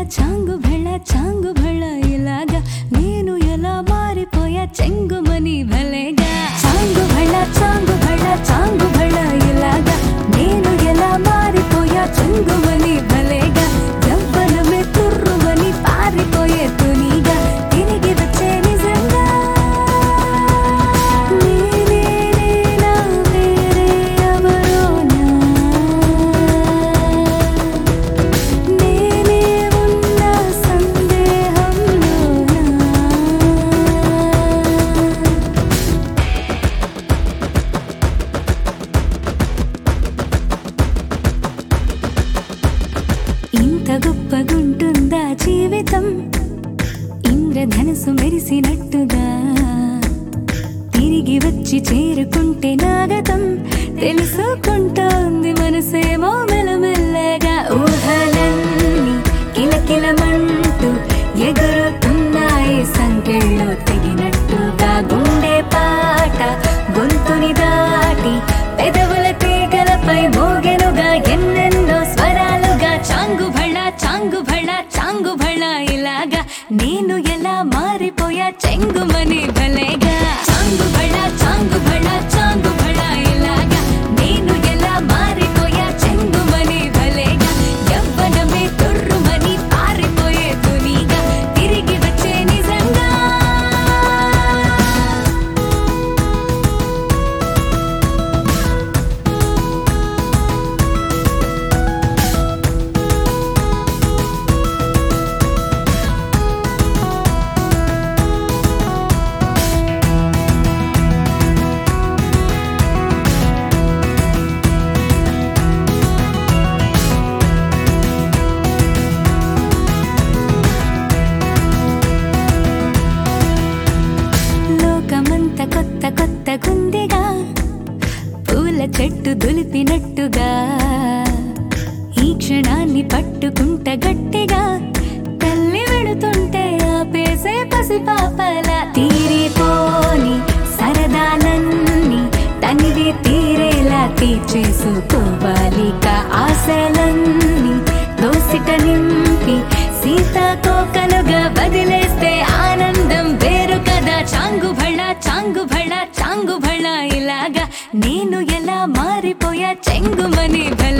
చాంగు భళ ఇలాగా నేను ఎలా మారిపోయా చెంగుమని భలేగా చాంగు భళ ఇలాగా నేను ఎలా మారిపోయా చెంగుమని భలేగా యవ్వనమే తుర్రుమని పారిపోయే తునిగా తిరిగి వచ్చే నిజంగా నేనేనా వేరే ఎవరోనా నేనే ఉన్న సందేహంలోనా ఇంత గొప్పగుంటుందా జీవితం ఇంద్రధనుసు మెరిసినట్టుగా తిరిగి వచ్చి చేరుకుంటే నాగతం తెలుసుకుంటోంది మనసేమో మెల్లమెల్లగా ఊహలన్నీ కిలకిలమంటూ ఎగురుతున్నాయి సంకెళ్ళు తెగినట్టుగా గుండె పాట గొంతుని దాటి పెదవుల తీగలపై మోగెనుగా ఎన్నెన్నో స్వరాలుగా చాంగు భళ ఇలాగా నేను ఎలా మారిపోయా చెంగుమని భలేగా చాంగు భళ ఇలాగా నేను ఎలా మారిపోయా చెంగుమని భలేగా యవ్వనమే తుర్రుమని పారిపోయే తునిగా తిరిగి వచ్చే నిజంగా లోకమంత కొత్తగుందిగా పూల చెట్టు దులిపినట్టుగా ఈ క్షణాన్ని పట్టుకుంట గట్టిగా తల్లి వెడుతుంటే ఆపేసే పసిపాపలా తీరిపోని సరదాలన్నీ తనివి తీరేలా తీర్చేసుకోవాలిక ఆశలన్నీ దోసిట నింపి సీతాకోకలుగా వదిలేస్తే ఆనందం వేరు కదా చాంగు భళ ఇలాగా నేను ఎలా మారిపోయా చెంగుమని భలే